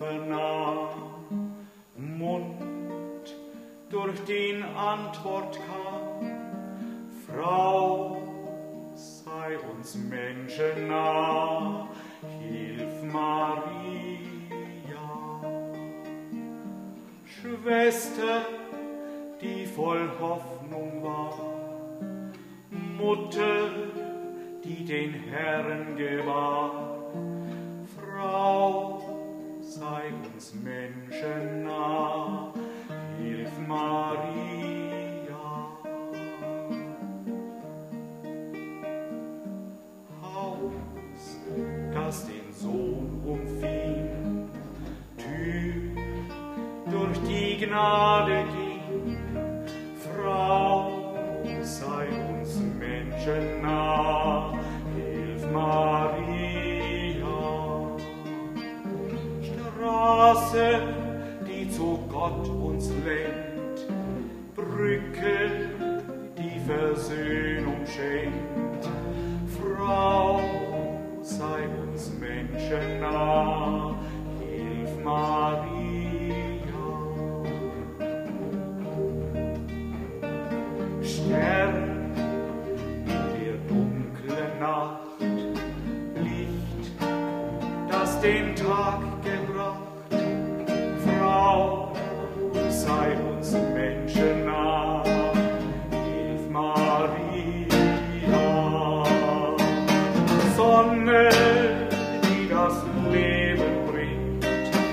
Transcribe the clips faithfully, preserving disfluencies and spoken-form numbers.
vernahm, Mund, durch den Antwort kam, Frau, sei uns Menschen nah, hilf Maria. Schwester, die voll Hoffnung war, Mutter, die den Herrn gewahr, Frau, sei uns Menschen nah, hilf Maria. Haus, das den Sohn umfing, Tür, durch die Gnade ging, Frau, sei uns Menschen nah, hilf Maria. Straße, die zu Gott uns lenkt, Brücke, die Versöhnung schenkt, Frau, sei uns Menschen nah, hilf Maria. Stern in der dunklen Nacht, Licht, das den Tag gebracht, Frau, sei uns Menschen nah, hilf Maria. Sonne, die das Leben bringt,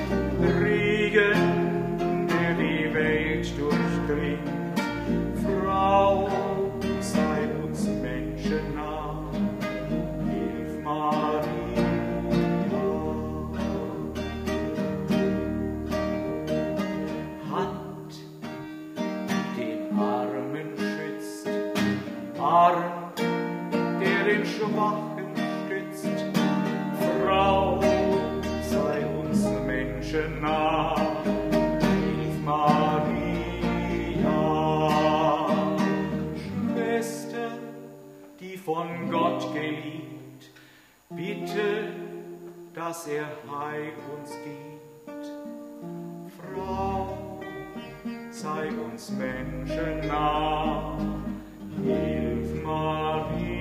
Regen, der die Welt durchdringt, Frau, sei uns Menschen nah, hilf Maria. Hand, die den Armen schützt, Arm, der den Schwachen stützt, Frau, sei uns Menschen nah, hilf Maria. Schwester, die von Gott geliebt, bitte, dass er heil uns gibt. Frau, sei uns Menschen nah, hilf Maria.